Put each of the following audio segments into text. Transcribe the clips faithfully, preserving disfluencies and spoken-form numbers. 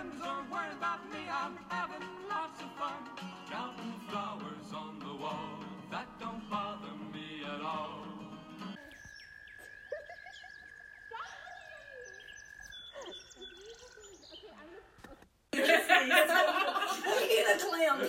friends are worried about me. I'm having lots of fun. Counting flowers on the wall. That don't bother me at all. We need a clam.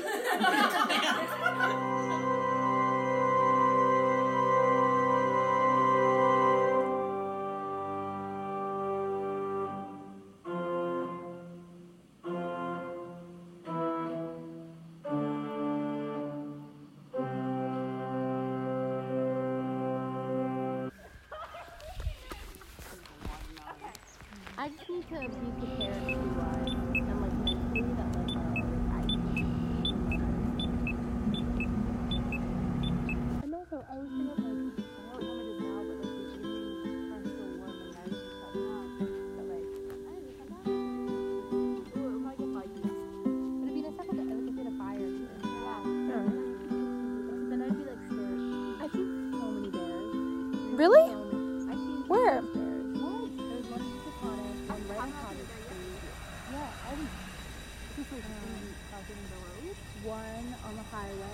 I just need to be prepared to uh, and like mentally that like uh, I and also I was thinking like I don't want it now, but like the evenings are still warm and nice and stuff on. But like I don't know, come back. Ooh, it might get foggy. But it'd be nice to have like a, like a bit of fire here. Yeah. Yeah. So then I'd be like scared. I've seen so many bears. Really? So many. I've seen Where? bears. There's one in Secaucus, one right on Cottage Street. Yeah, I was just like um, crossing the road. One on the highway.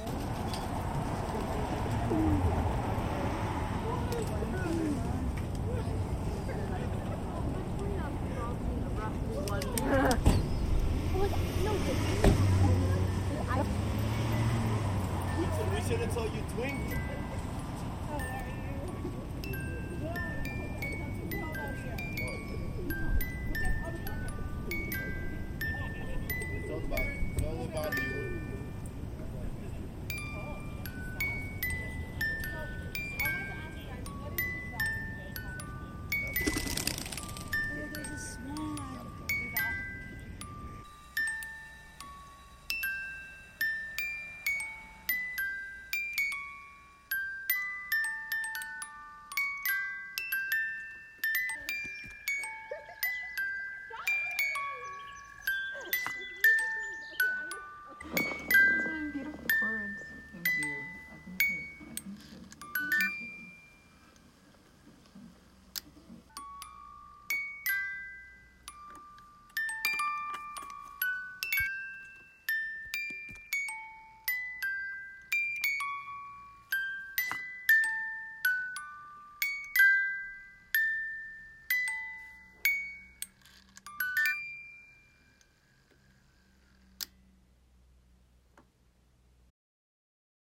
We should have told you twink.